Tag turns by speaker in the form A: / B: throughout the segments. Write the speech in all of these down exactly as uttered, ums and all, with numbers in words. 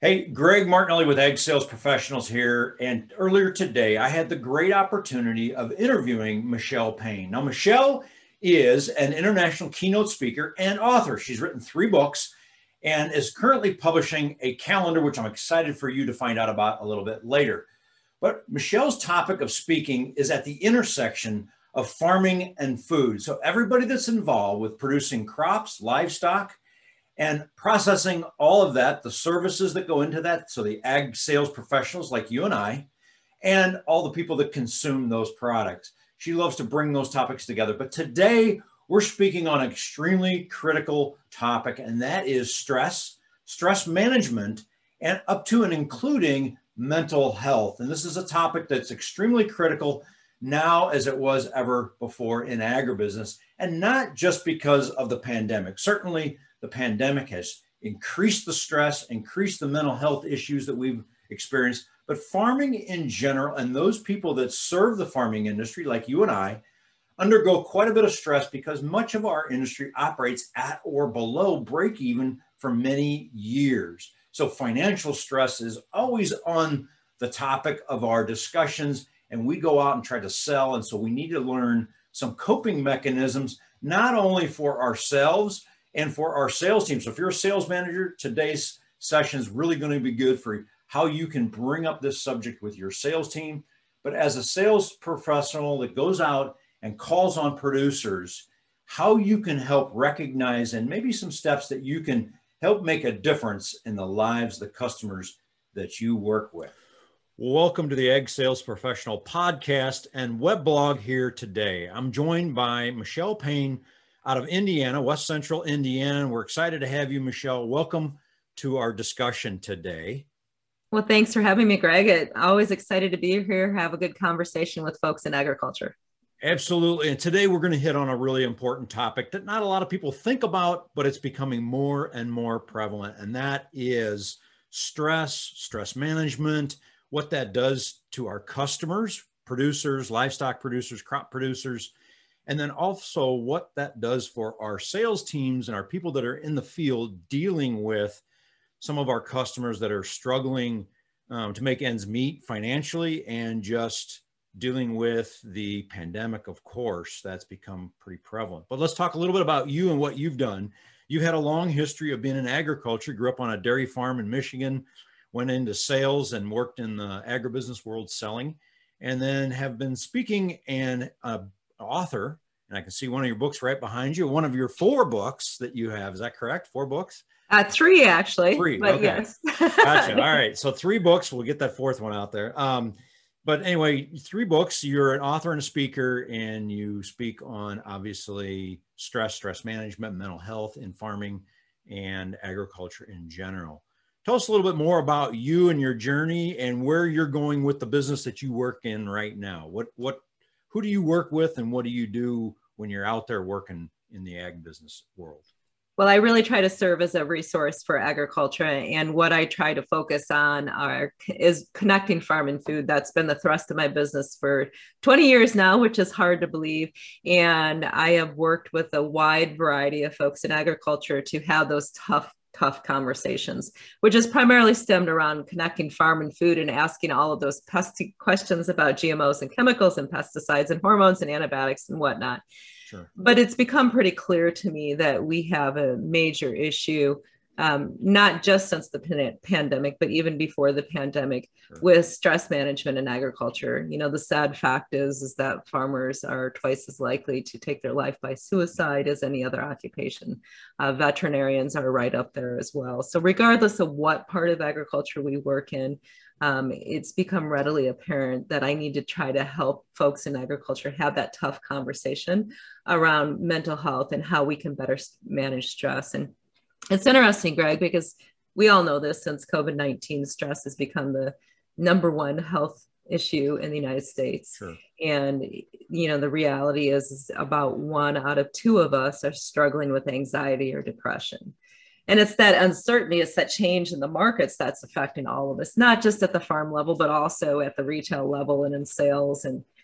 A: Hey, Greg Martinelli with Ag Sales Professionals here. And earlier today, I had the great opportunity of interviewing Michelle Payne. Now, Michelle is an international keynote speaker and author. She's written three books and is currently publishing a calendar, which I'm excited for you to find out about a little bit later. But Michelle's topic of speaking is at the intersection of farming and food. So everybody that's involved with producing crops, livestock, and processing all of that, the services that go into that. So the ag sales professionals like you and I, and all the people that consume those products. She loves to bring those topics together. But today we're speaking on an extremely critical topic, and that is stress, stress management, and up to and including mental health. And this is a topic that's extremely critical now as it was ever before in agribusiness, and not just because of the pandemic. Certainly, the pandemic has increased the stress, increased the mental health issues that we've experienced, but farming in general and those people that serve the farming industry, like you and I, undergo quite a bit of stress because much of our industry operates at or below break even for many years. So financial stress is always on the topic of our discussions, and we go out and try to sell. And so we need to learn some coping mechanisms, not only for ourselves, and for our sales team. So if you're a sales manager, today's session is really going to be good for how you can bring up this subject with your sales team. But as a sales professional that goes out and calls on producers, how you can help recognize and maybe some steps that you can help make a difference in the lives of the customers that you work with. Welcome to the Ag Sales Professional podcast and web blog here today. I'm joined by Michelle Payne out of Indiana, West Central Indiana. We're excited to have you, Michelle. Welcome to our discussion today.
B: Well, thanks for having me, Greg. It, always excited to be here, have a good conversation with folks in agriculture.
A: Absolutely. And today we're going to hit on a really important topic that not a lot of people think about, but it's becoming more and more prevalent. And that is stress, stress management, what that does to our customers, producers, livestock producers, crop producers, and then also what that does for our sales teams and our people that are in the field dealing with some of our customers that are struggling um, to make ends meet financially, and just dealing with the pandemic, of course, that's become pretty prevalent. But let's talk a little bit about you and what you've done. You've had a long history of being in agriculture, grew up on a dairy farm in Michigan, went into sales and worked in the agribusiness world selling, and then have been speaking and uh, author, and I can see one of your books right behind you, one of your four books that you have. Is that correct? Four books?
B: Uh, three, actually.
A: Three,
B: but
A: okay.
B: Yes.
A: Gotcha. All right. So three books. We'll get that fourth one out there. Um, but anyway, three books. You're an author and a speaker, and you speak on, obviously, stress, stress management, mental health in farming and agriculture in general. Tell us a little bit more about you and your journey and where you're going with the business that you work in right now. What, what, who do you work with, and what do you do when you're out there working in the ag business world?
B: Well, I really try to serve as a resource for agriculture, and what I try to focus on are is connecting farm and food. That's been the thrust of my business for twenty years now, which is hard to believe. And I have worked with a wide variety of folks in agriculture to have those tough tough conversations, which is primarily stemmed around connecting farm and food and asking all of those pesky questions about G M Os and chemicals and pesticides and hormones and antibiotics and whatnot.
A: Sure.
B: But it's become pretty clear to me that we have a major issue, um, not just since the pan- pandemic, but even before the pandemic, sure, with stress management in agriculture. You know, the sad fact is, is that farmers are twice as likely to take their life by suicide as any other occupation. Uh, veterinarians are right up there as well. So regardless of what part of agriculture we work in, Um, it's become readily apparent that I need to try to help folks in agriculture have that tough conversation around mental health and how we can better manage stress. And it's interesting, Greg, because we all know this, since COVID nineteen, stress has become the number one health issue in the United States.
A: Sure.
B: And, you know, the reality is, is about one out of two of us are struggling with anxiety or depression. And it's that uncertainty, it's that change in the markets that's affecting all of us, not just at the farm level, but also at the retail level and in sales and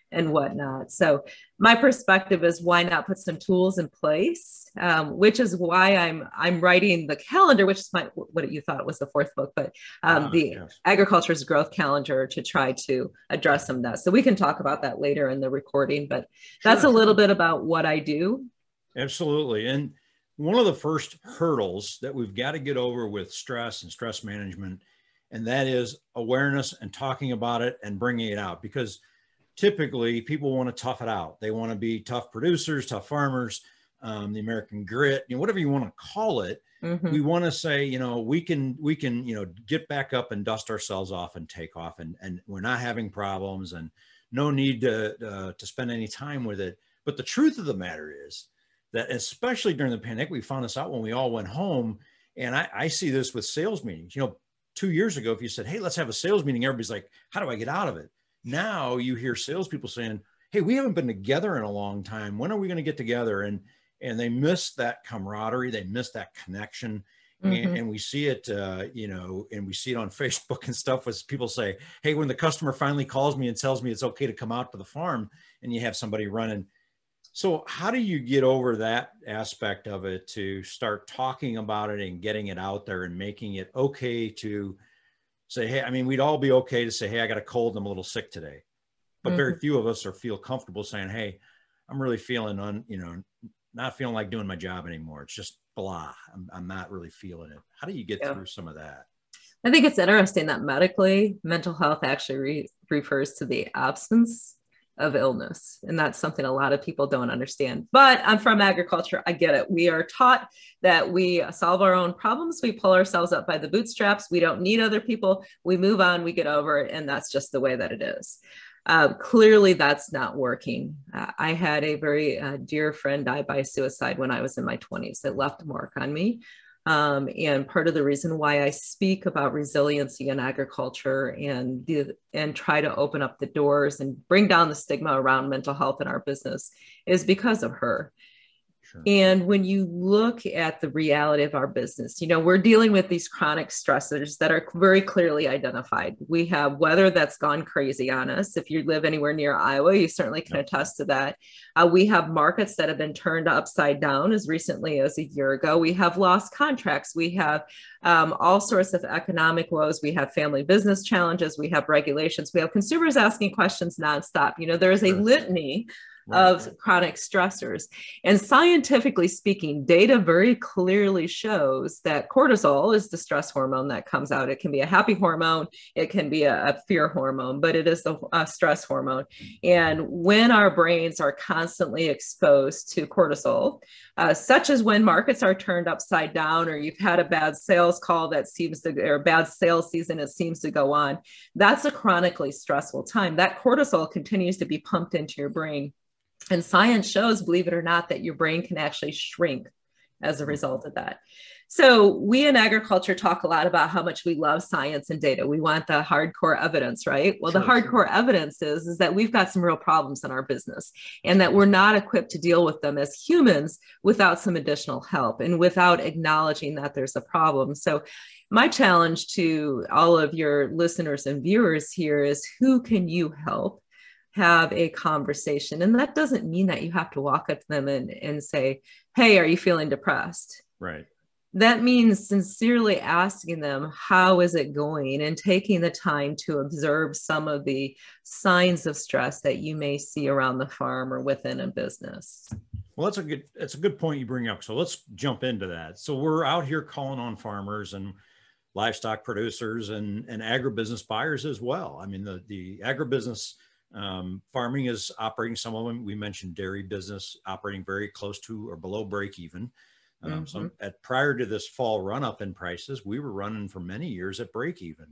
B: and whatnot. So my perspective is, why not put some tools in place, um, which is why I'm I'm writing the calendar, which is my, what you thought was the fourth book, but um,
A: Ah,
B: the
A: yes.
B: Agriculture's Growth Calendar, to try to address some of that. So we can talk about that later in the recording, but that's
A: Sure.
B: a little bit about what I do.
A: Absolutely. And one of the first hurdles that we've got to get over with stress and stress management, and that is awareness and talking about it and bringing it out, because typically people want to tough it out. They want to be tough producers, tough farmers, um, the American grit, you know, whatever you want to call it. Mm-hmm. We want to say, you know, we can, we can, you know, get back up and dust ourselves off and take off, and, and we're not having problems, and no need to, uh, to spend any time with it. But the truth of the matter is that, especially during the pandemic, we found this out when we all went home. And I, I see this with sales meetings. You know, two years ago, if you said, hey, let's have a sales meeting, everybody's like, how do I get out of it? Now you hear salespeople saying, hey, we haven't been together in a long time. When are we going to get together? And, and they miss that camaraderie. They miss that connection. Mm-hmm. and, and we see it, uh, you know, and we see it on Facebook and stuff, as people say, hey, when the customer finally calls me and tells me it's okay to come out to the farm, and you have somebody running. So how do you get over that aspect of it to start talking about it and getting it out there and making it okay to say, hey, I mean, we'd all be okay to say, hey, I got a cold and I'm a little sick today. But mm-hmm. very few of us are feel comfortable saying, hey, I'm really feeling on, you know, not feeling like doing my job anymore. It's just blah. I'm, I'm not really feeling it. How do you get yeah. through some of that?
B: I think it's interesting that medically, mental health actually re- refers to the absence of illness. And that's something a lot of people don't understand. But I'm from agriculture. I get it. We are taught that we solve our own problems. We pull ourselves up by the bootstraps. We don't need other people. We move on, we get over it. And that's just the way that it is. Uh, clearly, that's not working. Uh, I had a very uh, dear friend die by suicide when I was in my twenties. It left a mark on me. Um, and part of the reason why I speak about resiliency in agriculture and the, and try to open up the doors and bring down the stigma around mental health in our business is because of her. Sure. And when you look at the reality of our business, you know, we're dealing with these chronic stressors that are very clearly identified. We have weather that's gone crazy on us. If you live anywhere near Iowa, you certainly can yep. attest to that. Uh, we have markets that have been turned upside down as recently as a year ago. We have lost contracts. We have um, all sorts of economic woes. We have family business challenges. We have regulations. We have consumers asking questions nonstop. You know, there is a sure. litany Right. of chronic stressors. And scientifically speaking, data very clearly shows that cortisol is the stress hormone that comes out. It can be a happy hormone, it can be a, a fear hormone, but it is a, a stress hormone. And when our brains are constantly exposed to cortisol, uh, such as when markets are turned upside down, or you've had a bad sales call that seems to, or a bad sales season, it seems to go on, that's a chronically stressful time. That cortisol continues to be pumped into your brain. And science shows, believe it or not, that your brain can actually shrink as a result of that. So we in agriculture talk a lot about how much we love science and data. We want the hardcore evidence, right? Well, sure, the hardcore sure. evidence is, is that we've got some real problems in our business, and that we're not equipped to deal with them as humans without some additional help and without acknowledging that there's a problem. So my challenge to all of your listeners and viewers here is, who can you help have a conversation? And that doesn't mean that you have to walk up to them and, and say, hey, are you feeling depressed?
A: Right.
B: That means sincerely asking them, how is it going? And taking the time to observe some of the signs of stress that you may see around the farm or within a business.
A: Well, that's a good, that's a good point you bring up. So let's jump into that. So we're out here calling on farmers and livestock producers and, and agribusiness buyers as well. I mean, the, the agribusiness Um, farming is operating, some of them, we mentioned dairy business operating very close to or below break even. Um, mm-hmm. So at, prior to this fall run up in prices, we were running for many years at break even.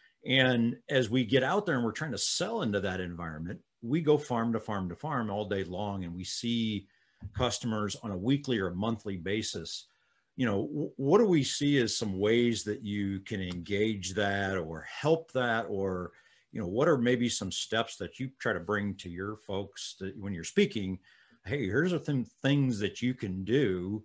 A: And as we get out there and we're trying to sell into that environment, we go farm to farm to farm all day long, and we see customers on a weekly or monthly basis. You know, w- what do we see as some ways that you can engage that or help that, or you know, what are maybe some steps that you try to bring to your folks that when you're speaking, hey, here's the th- things that you can do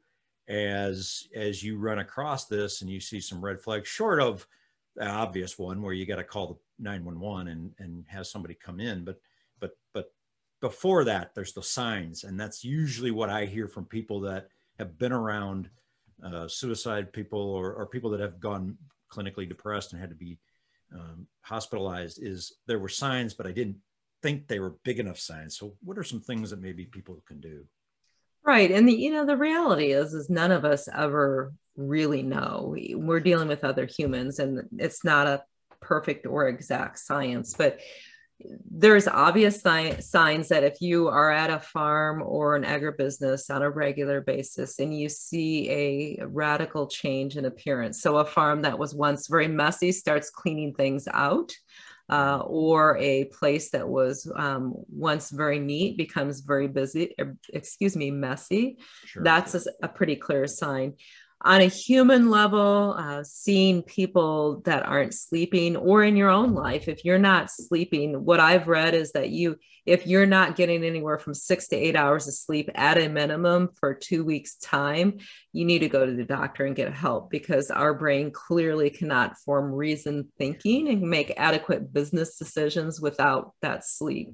A: as, as you run across this and you see some red flags, short of the obvious one where you got to call the nine one one and, and have somebody come in. But, but, but before that, there's the signs. And that's usually what I hear from people that have been around uh, suicide people or, or people that have gone clinically depressed and had to be um, hospitalized, is there were signs, but I didn't think they were big enough signs. So what are some things that maybe people can do?
B: Right. And the, you know, the reality is, is none of us ever really know. We're dealing with other humans, and it's not a perfect or exact science, but there's obvious si- signs that if you are at a farm or an agribusiness on a regular basis and you see a radical change in appearance. So a farm that was once very messy starts cleaning things out. Uh, or a place that was um, once very neat becomes very busy, excuse me, messy. Sure. That's a, a pretty clear sign. On a human level, uh, seeing people that aren't sleeping, or in your own life, if you're not sleeping, what I've read is that you, if you're not getting anywhere from six to eight hours of sleep at a minimum for two weeks time, you need to go to the doctor and get help, because our brain clearly cannot form reasoned thinking and make adequate business decisions without that sleep.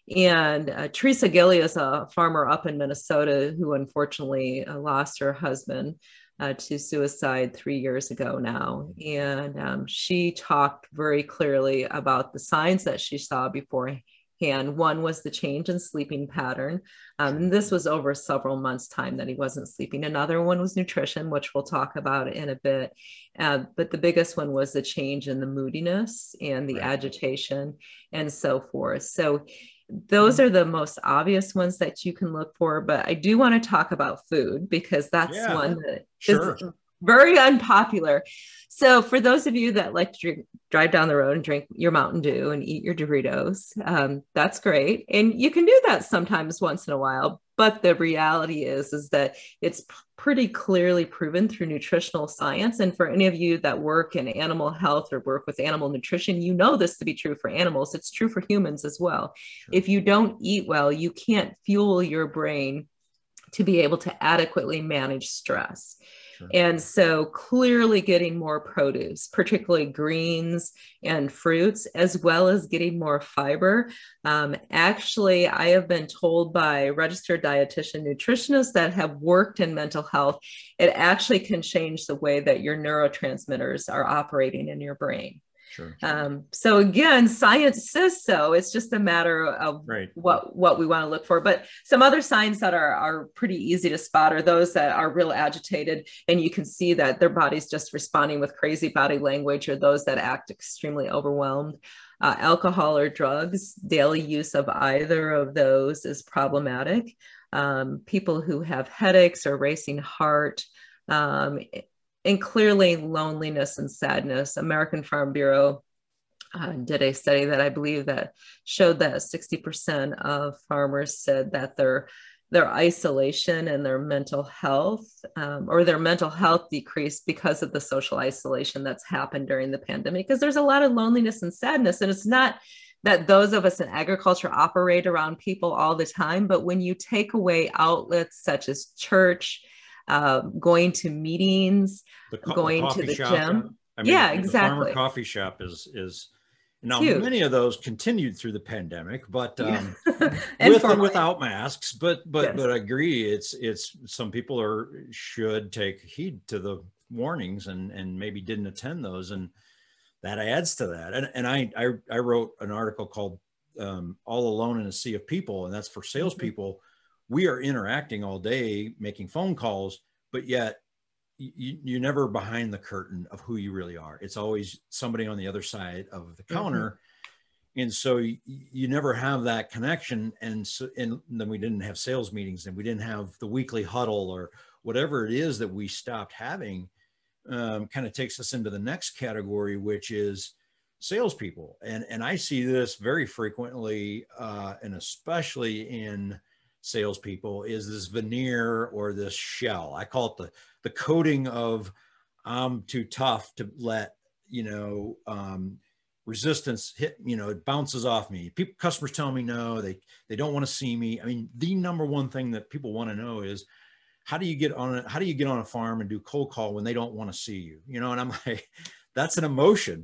B: And uh, Teresa Gilly is a farmer up in Minnesota who unfortunately uh, lost her husband Uh, to suicide three years ago now. And um, she talked very clearly about the signs that she saw beforehand. One was the change in sleeping pattern. Um, and this was over several months' time that he wasn't sleeping. Another one was nutrition, which we'll talk about in a bit. Uh, but the biggest one was the change in the moodiness and the right. agitation and so forth. So those are the most obvious ones that you can look for, but I do want to talk about food, because that's yeah, one that sure. is very unpopular. So for those of you that like to drink, drive down the road and drink your Mountain Dew and eat your Doritos, um, that's great. And you can do that sometimes once in a while. But the reality is, is that it's pretty clearly proven through nutritional science. And for any of you that work in animal health or work with animal nutrition, you know this to be true for animals. It's true for humans as well. Sure. If you don't eat well, you can't fuel your brain to be able to adequately manage stress. Sure. And so clearly getting more produce, particularly greens and fruits, as well as getting more fiber. Um, actually, I have been told by registered dietitian nutritionists that have worked in mental health, it actually can change the way that your neurotransmitters are operating in your brain. Sure, sure. Um, so again, science says so. It's just a matter of right. what, what we want to look for. But some other signs that are, are pretty easy to spot are those that are real agitated, and you can see that their body's just responding with crazy body language, or those that act extremely overwhelmed. Uh, alcohol or drugs, daily use of either of those is problematic. Um, people who have headaches or racing heart, um, and clearly loneliness and sadness. American Farm Bureau uh, did a study that I believe that showed that sixty percent of farmers said that their, their isolation and their mental health um, or their mental health decreased because of the social isolation that's happened during the pandemic, because there's a lot of loneliness and sadness. And it's not that those of us in agriculture operate around people all the time, but when you take away outlets such as church, Uh, going to meetings, the co- going the to the shop, gym.
A: I mean,
B: yeah,
A: the
B: exactly.
A: The farmer coffee shop is, is now many of those continued through the pandemic, but um, and with and without masks, but, but, yes. but I agree. It's, it's, some people are, should take heed to the warnings and, and maybe didn't attend those. And that adds to that. And, and I, I, I wrote an article called um, All Alone in a Sea of People, and that's for salespeople. Mm-hmm. We are interacting all day, making phone calls, but yet you, you're never behind the curtain of who you really are. It's always somebody on the other side of the counter. Mm-hmm. And so you, you never have that connection. And so, and then we didn't have sales meetings, and we didn't have the weekly huddle or whatever it is that we stopped having. Um, kind of takes us into the next category, which is salespeople. And, and I see this very frequently, uh, and especially in salespeople, is this veneer or this shell. I call it the, the coating of I'm too tough to let, you know, um, resistance hit, you know, it bounces off me. People, customers tell me no, they, they don't want to see me. I mean, the number one thing that people want to know is, how do you get on a, how do you get on a farm and do cold call when they don't want to see you? You know, and I'm like, that's an emotion.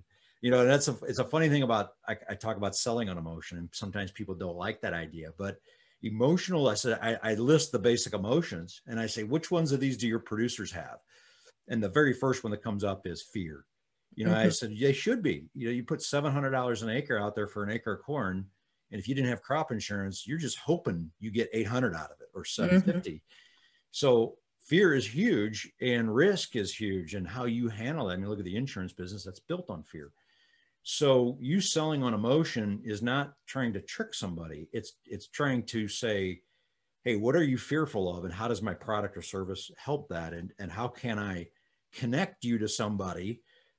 A: you know, and that's a, it's a funny thing about, I, I talk about selling on emotion, and sometimes people don't like that idea, but emotional, I said, I, I list the basic emotions and I say, which ones of these do your producers have? And the very first one that comes up is fear. You know, mm-hmm. I said, they should be, you know, you put seven hundred dollars an acre out there for an acre of corn. And if you didn't have crop insurance, you're just hoping you get eight hundred out of it or seven fifty. Mm-hmm. So fear is huge and risk is huge, and how you handle it. I mean, look at the insurance business, that's built on fear. So you selling on emotion is not trying to trick somebody. It's, it's trying to say, hey, what are you fearful of? And how does my product or service help that? And, and how can I connect you to somebody,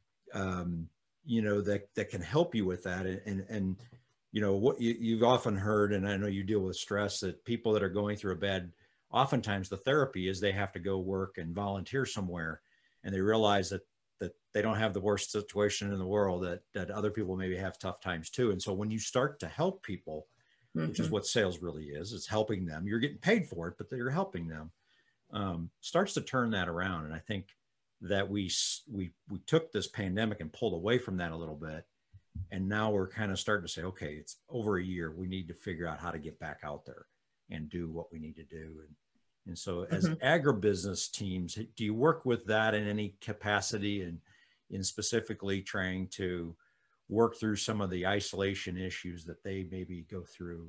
A: um, you know, that, that can help you with that? And, and, and you know, what you, you've often heard, and I know you deal with stress, that people that are going through a bad, oftentimes the therapy is they have to go work and volunteer somewhere, and they realize that that they don't have the worst situation in the world, that, that other people maybe have tough times too. And so when you start to help people, mm-hmm. which is what sales really is, it's helping them. You're getting paid for it, but you're helping them. Um, starts to turn that around. And I think that we, we, we took this pandemic and pulled away from that a little bit. And now we're kind of starting to say, okay, it's over a year. We need to figure out how to get back out there and do what we need to do. And, and so as mm-hmm. agribusiness teams, do you work with that in any capacity, and in specifically trying to work through some of the isolation issues that they maybe go through?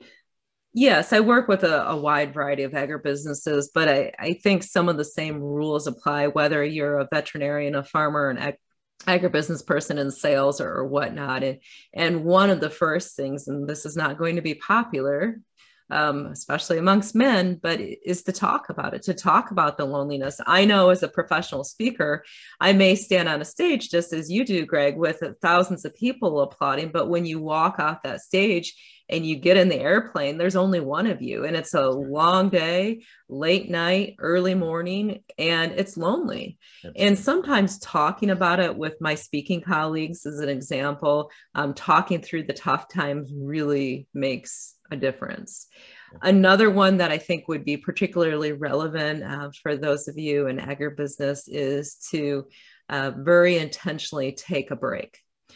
B: Yes, I work with a, a wide variety of agribusinesses, but I, I think some of the same rules apply, whether you're a veterinarian, a farmer, an ag- agribusiness person in sales or, or whatnot. And, and one of the first things, and this is not going to be popular, Um, especially amongst men, but is to talk about it, to talk about the loneliness. I know as a professional speaker, I may stand on a stage just as you do, Greg, with thousands of people applauding. But when you walk off that stage and you get in the airplane, there's only one of you. And it's a long day, late night, early morning, and it's lonely. Absolutely. And sometimes talking about it with my speaking colleagues, as an example, um, talking through the tough times really makes a difference. Another one that I think would be particularly relevant uh, for those of you in agribusiness is to uh, very intentionally take a break.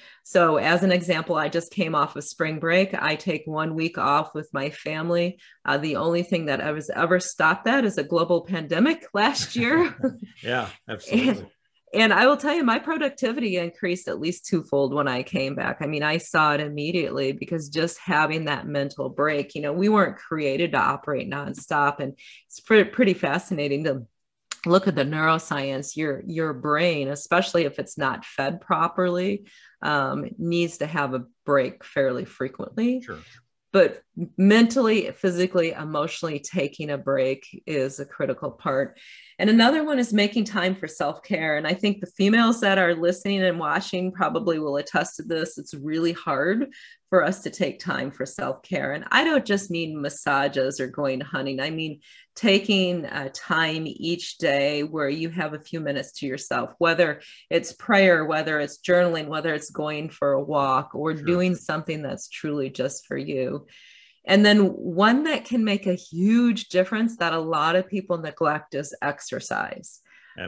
B: So as an example, I just came off of spring break. I take one week off with my family. Uh, the only thing that I was ever stopped that is a global pandemic last year.
A: Yeah, absolutely.
B: and, And I will tell you, my productivity increased at least twofold when I came back. I mean, I saw it immediately, because just having that mental break, you know, we weren't created to operate nonstop. And it's pretty, pretty fascinating to look at the neuroscience. Your, your brain, especially if it's not fed properly, um, needs to have a break fairly frequently.
A: Sure.
B: But mentally, physically, emotionally, taking a break is a critical part. And another one is making time for self-care. And I think the females that are listening and watching probably will attest to this. It's really hard for us to take time for self-care. And I don't just mean massages or going hunting. I mean taking uh, time each day where you have a few minutes to yourself, whether it's prayer, whether it's journaling, whether it's going for a walk, or sure. doing something that's truly just for you. And then one that can make a huge difference that a lot of people neglect is exercise.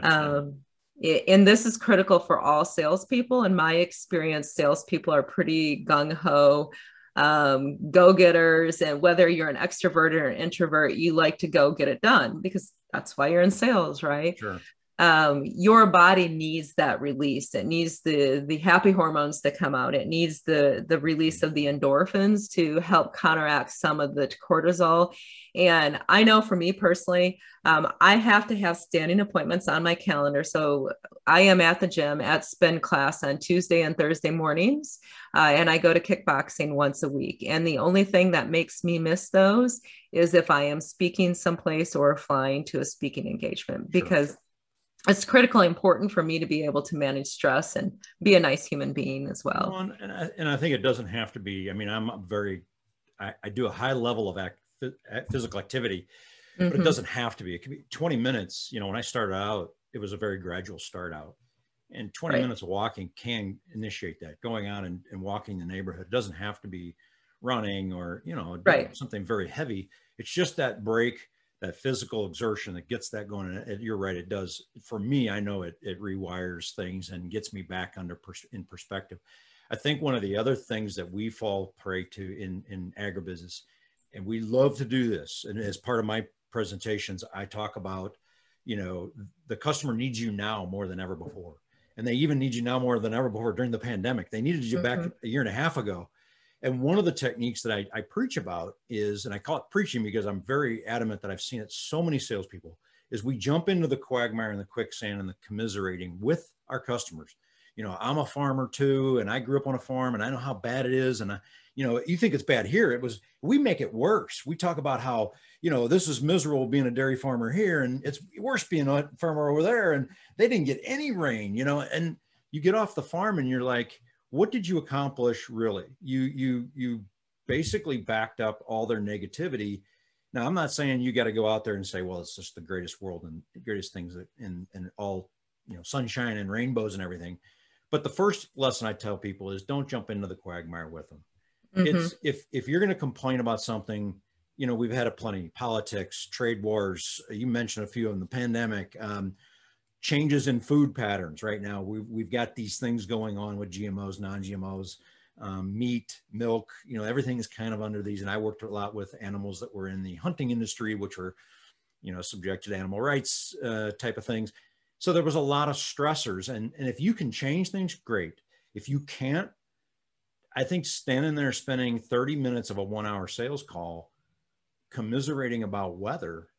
B: Um, and this is critical for all salespeople. In my experience, salespeople are pretty gung-ho, um, go-getters. And whether you're an extrovert or an introvert, you like to go get it done, because that's why you're in sales, right?
A: Sure.
B: Um, your body needs that release. It needs the, the happy hormones to come out. It needs the, the release of the endorphins to help counteract some of the cortisol. And I know for me personally, um, I have to have standing appointments on my calendar. So I am at the gym at spin class on Tuesday and Thursday mornings. Uh, and I go to kickboxing once a week. And the only thing that makes me miss those is if I am speaking someplace or flying to a speaking engagement, because sure. it's critically important for me to be able to manage stress and be a nice human being as well.
A: well and, I, and I think it doesn't have to be, I mean, I'm very, I, I do a high level of act, physical activity, mm-hmm. but it doesn't have to be. It can be twenty minutes. You know, when I started out, it was a very gradual start out, and twenty right. minutes of walking can initiate that. Going out and, and walking the neighborhood. It doesn't have to be running or, you know,
B: right.
A: something very heavy. It's just that break that physical exertion that gets that going. And you're right, it does. For me, I know it it rewires things and gets me back under pers- in perspective. I think one of the other things that we fall prey to in in agribusiness, and we love to do this, and as part of my presentations, I talk about, you know, the customer needs you now more than ever before, and they even need you now more than ever before during the pandemic. They needed you back
B: Mm-hmm.
A: a year and a half ago. And one of the techniques that I, I preach about is, and I call it preaching because I'm very adamant that I've seen it so many salespeople, is we jump into the quagmire and the quicksand and the commiserating with our customers. You know, I'm a farmer too, and I grew up on a farm, and I know how bad it is. And I, you know, you think it's bad here. It was, we make it worse. We talk about how, you know, this is miserable being a dairy farmer here, and it's worse being a farmer over there. And they didn't get any rain, you know, and you get off the farm and you're like, what did you accomplish really? You, you, you basically backed up all their negativity. Now, I'm not saying you got to go out there and say, well, it's just the greatest world and the greatest things that, and, and all, you know, sunshine and rainbows and everything. But the first lesson I tell people is don't jump into the quagmire with them.
B: Mm-hmm.
A: It's if, if you're going to complain about something, you know, we've had a plenty, politics, trade wars. You mentioned a few of them, the pandemic, um, changes in food patterns. Right now, we've, we've got these things going on with G M Os, non-G M Os, um, meat, milk, you know, everything is kind of under these. And I worked a lot with animals that were in the hunting industry, which were, you know, subjected to animal rights uh, type of things. So there was a lot of stressors. And, and if you can change things, great. If you can't, I think standing there spending thirty minutes of a one hour sales call commiserating about weather,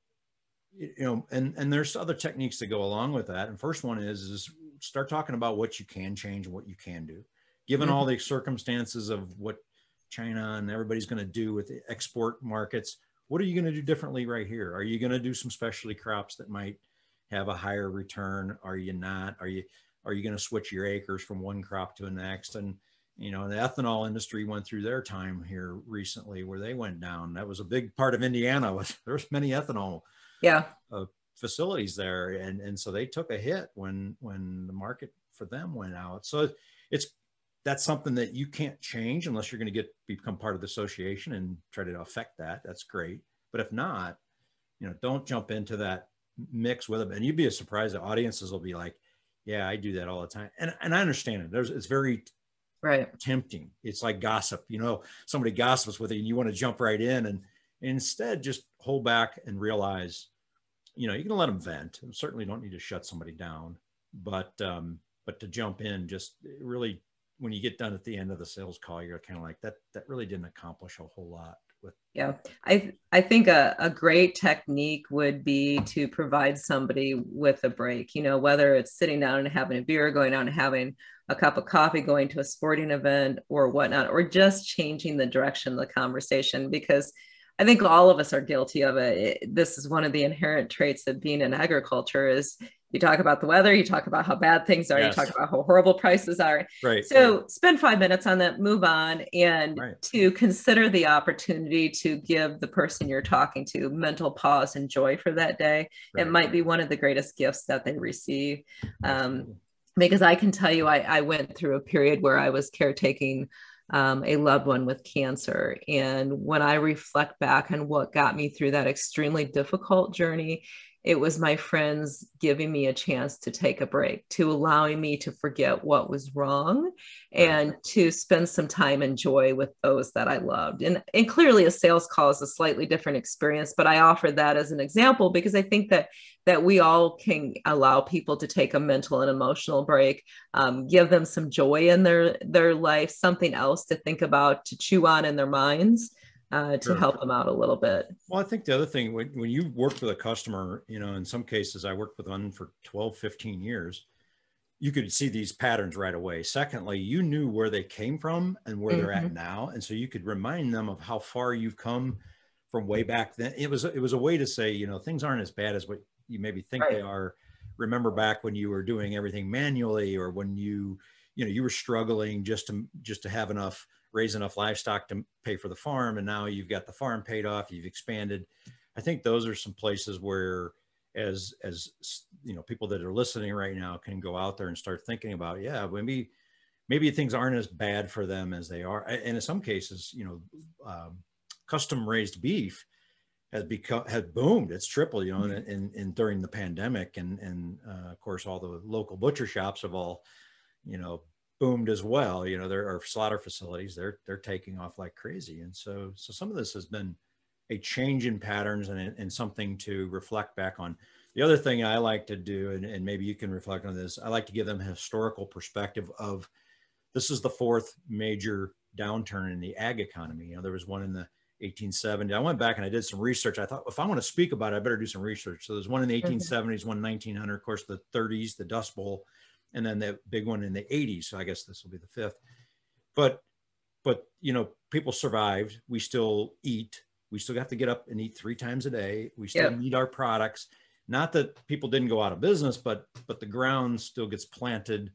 A: you know, and, and there's other techniques that go along with that. And first one is, is start talking about what you can change and what you can do, given
B: Mm-hmm.
A: all the circumstances of what China and everybody's going to do with the export markets. What are you going to do differently right here? Are you going to do some specialty crops that might have a higher return? Are you not? Are you, are you going to switch your acres from one crop to the next? And, you know, the ethanol industry went through their time here recently where they went down. That was a big part of Indiana. Was there's many ethanol
B: Yeah.
A: uh, facilities there. And, and so they took a hit when, when the market for them went out. So it's, that's something that you can't change unless you're going to get, become part of the association and try to affect that. That's great. But if not, you know, don't jump into that mix with them. And you'd be surprised that audiences will be like, yeah, I do that all the time. And, and I understand it. There's, it's very
B: right.
A: tempting. It's like gossip, you know, somebody gossips with you and you want to jump right in, and instead just hold back and realize, you know, you can let them vent. You certainly don't need to shut somebody down, but, um, but to jump in, just really, when you get done at the end of the sales call, you're kind of like that, that really didn't accomplish a whole lot with.
B: Yeah. I, I think a, a great technique would be to provide somebody with a break, you know, whether it's sitting down and having a beer, going out and having a cup of coffee, going to a sporting event or whatnot, or just changing the direction of the conversation, because I think all of us are guilty of it. it. This is one of the inherent traits of being in agriculture is you talk about the weather, you talk about how bad things are, yes. You talk about how horrible prices are.
A: Right.
B: So
A: right.
B: spend five minutes on that, move on, and
A: right.
B: to consider the opportunity to give the person you're talking to mental pause and joy for that day. Right. It might be one of the greatest gifts that they receive. Um, because I can tell you, I, I went through a period where I was caretaking Um, a loved one with cancer. And when I reflect back on what got me through that extremely difficult journey, it was my friends giving me a chance to take a break, to allowing me to forget what was wrong and right. to spend some time and joy with those that I loved. And, and clearly a sales call is a slightly different experience, but I offer that as an example because I think that that we all can allow people to take a mental and emotional break, um, give them some joy in their, their life, something else to think about, to chew on in their minds. Uh, to
A: sure.
B: help them out a little bit.
A: Well, I think the other thing, when, when you work with a customer, you know, in some cases, I worked with one for twelve, fifteen years, you could see these patterns right away. Secondly, you knew where they came from and where mm-hmm. they're at now. And so you could remind them of how far you've come from way back then. It was, it was a way to say, you know, things aren't as bad as what you maybe think right. they are. Remember back when you were doing everything manually, or when you, you know, you were struggling just to, just to have enough, raise enough livestock to pay for the farm. And now you've got the farm paid off, you've expanded. I think those are some places where as, as you know, people that are listening right now can go out there and start thinking about, yeah, maybe, maybe things aren't as bad for them as they are. And in some cases, you know, um, custom raised beef, has become, has boomed. It's tripled, you know, in, in, in during the pandemic, and, and uh, of course, all the local butcher shops have all, you know, boomed as well. You know, there are slaughter facilities, they're, they're taking off like crazy. And so, so some of this has been a change in patterns, and, and something to reflect back on. The other thing I like to do, and, and maybe you can reflect on this, I like to give them a historical perspective of, this is the fourth major downturn in the ag economy. You know, there was one in the eighteen seventies. I went back and I did some research. I thought, if I want to speak about it, I better do some research. So there's one in the eighteen seventies, one in nineteen hundred, of course, the thirties, the Dust Bowl, and then the big one in the eighties. So I guess this will be the fifth. But, but, you know, people survived. We still eat. We still have to get up and eat three times a day. We still
B: Yep.
A: need our products. Not that people didn't go out of business, but but the ground still gets planted,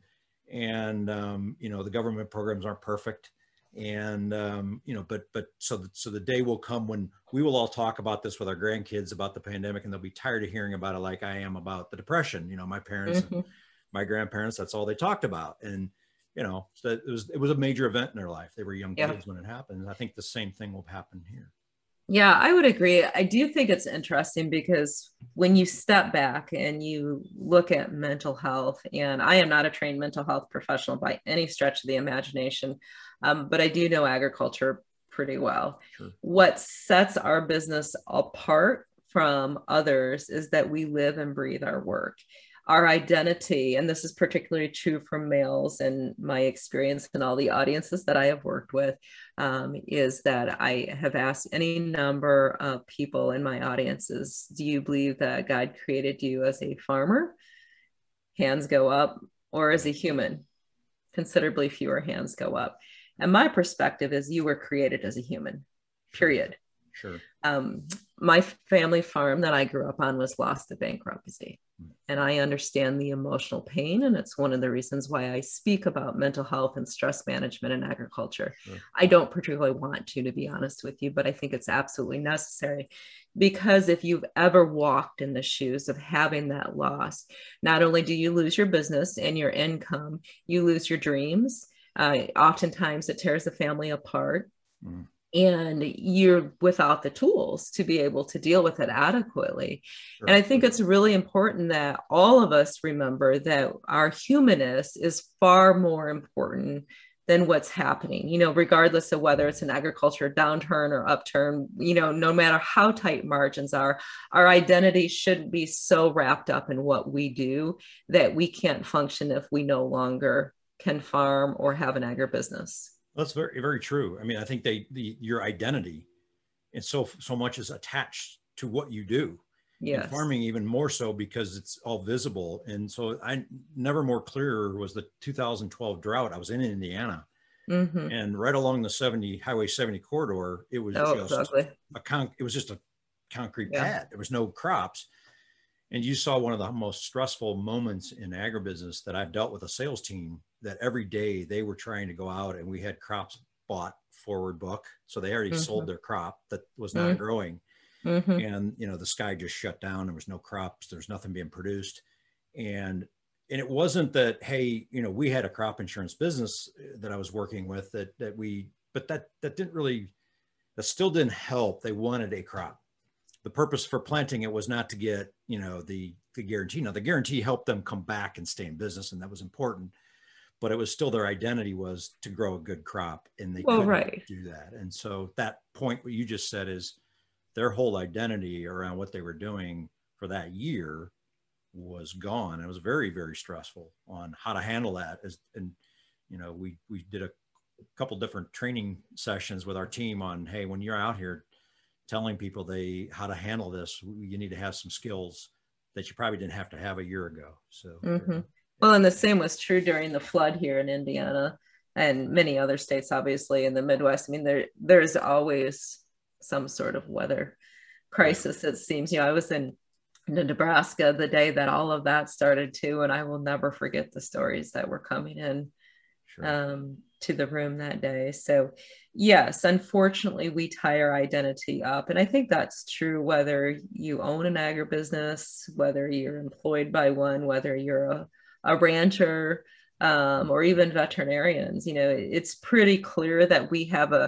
A: and um, you know, the government programs aren't perfect, and um, you know, but but so the, so the day will come when we will all talk about this with our grandkids about the pandemic, and they'll be tired of hearing about it like I am about the Depression. You know, my parents,
B: Mm-hmm.
A: and my grandparents, that's all they talked about, and you know, so it was it was a major event in their life. They were young
B: Yeah.
A: kids when it happened, and I think the same thing will happen here.
B: Yeah, I would agree. I do think it's interesting because when you step back and you look at mental health, and I am not a trained mental health professional by any stretch of the imagination, um, but I do know agriculture pretty well.
A: Sure.
B: What sets our business apart from others is that we live and breathe our work. Our identity, and this is particularly true for males in my experience and all the audiences that I have worked with, um, is that I have asked any number of people in my audiences, do you believe that God created you as a farmer? Hands go up. Or as a human? Considerably fewer hands go up. And my perspective is you were created as a human, period.
A: Sure.
B: Um, my family farm that I grew up on was lost to bankruptcy. And I understand the emotional pain. And it's one of the reasons why I speak about mental health and stress management in agriculture.
A: Sure.
B: I don't particularly want to, to be honest with you, but I think it's absolutely necessary, because if you've ever walked in the shoes of having that loss, not only do you lose your business and your income, you lose your dreams. Uh, oftentimes it tears the family apart. Mm. And you're without the tools to be able to deal with it adequately. Sure. And I think it's really important that all of us remember that our humanness is far more important than what's happening, you know, regardless of whether it's an agriculture downturn or upturn, you know, no matter how tight margins are, our identity shouldn't be so wrapped up in what we do that we can't function if we no longer can farm or have an agribusiness.
A: That's very, very true. I mean, I think they, the, your identity, and so, so much is attached to what you do.
B: Yes.
A: And farming even more so because it's all visible. And so I never more clearer was the two thousand twelve drought. I was in Indiana, mm-hmm. and right along the seventy Highway seventy corridor, it was
B: oh,
A: just
B: exactly.
A: a con it was just a concrete
B: yeah.
A: pad. There was no crops. And you saw one of the most stressful moments in agribusiness that I've dealt with a sales team, that every day they were trying to go out, and we had crops bought forward book. So they already mm-hmm. sold their crop that was not mm-hmm. growing. Mm-hmm. And, you know, the sky just shut down. There was no crops. There's nothing being produced. And, and it wasn't that, hey, you know, we had a crop insurance business that I was working with that, that we, but that, that didn't really, that still didn't help. They wanted a crop. The purpose for planting it was not to get, you know, the, the guarantee. Now the guarantee helped them come back and stay in business, and that was important, but it was still their identity was to grow a good crop, and they
B: well,
A: couldn't
B: right.
A: do that. And so that point, what you just said, is their whole identity around what they were doing for that year was gone. It was very, very stressful on how to handle that. As, and, you know, we, we did a couple different training sessions with our team on, hey, when you're out here telling people they how to handle this, you need to have some skills that you probably didn't have to have a year ago. So,
B: mm-hmm. well, and the same was true during the flood here in Indiana and many other states, obviously in the Midwest. I mean, there there's always some sort of weather crisis. It seems, you know, I was in, in Nebraska the day that all of that started too, and I will never forget the stories that were coming in. Sure. Um, to the room that day. So yes, unfortunately, we tie our identity up. And I think that's true whether you own an agribusiness, whether you're employed by one, whether you're a, a rancher, um, or even veterinarians. You know, it's pretty clear that we have a,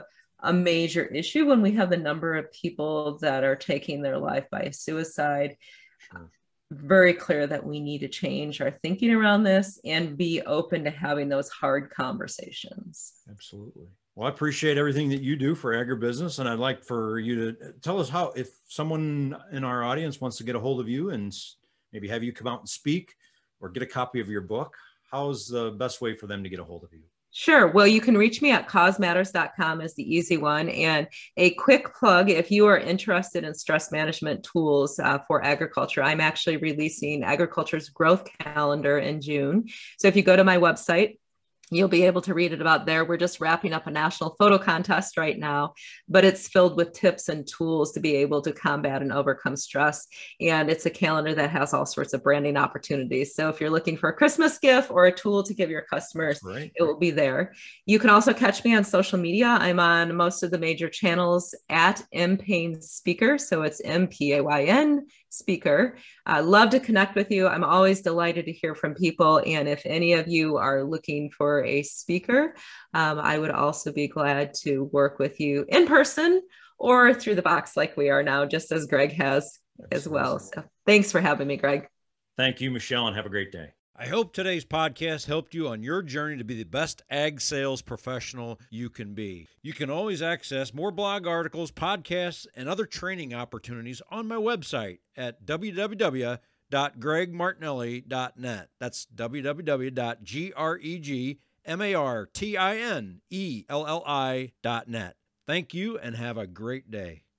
B: a major issue when we have the number of people that are taking their life by suicide. Sure. Very clear that we need to change our thinking around this and be open to having those hard conversations.
A: Absolutely. Well, I appreciate everything that you do for agribusiness, and I'd like for you to tell us how, if someone in our audience wants to get a hold of you and maybe have you come out and speak or get a copy of your book, how's the best way for them to get a hold of you?
B: Sure. Well, you can reach me at cause matters dot com is the easy one. And a quick plug, if you are interested in stress management tools uh, for agriculture, I'm actually releasing Agriculture's Growth Calendar in June. So if you go to my website, you'll be able to read it about there. We're just wrapping up a national photo contest right now, but it's filled with tips and tools to be able to combat and overcome stress. And it's a calendar that has all sorts of branding opportunities. So if you're looking for a Christmas gift or a tool to give your customers, right, it will be there. You can also catch me on social media. I'm on most of the major channels at M Payne Speaker. So it's M P A Y N Speaker. I uh, love to connect with you. I'm always delighted to hear from people. And if any of you are looking for a speaker, um, I would also be glad to work with you in person or through the box like we are now, just as Greg has Absolutely. As well. So thanks for having me, Greg.
A: Thank you, Michelle, and have a great day. I hope today's podcast helped you on your journey to be the best ag sales professional you can be. You can always access more blog articles, podcasts, and other training opportunities on my website at w w w dot greg martinelli dot net. That's w w w dot greg martinelli dot net. Thank you and have a great day.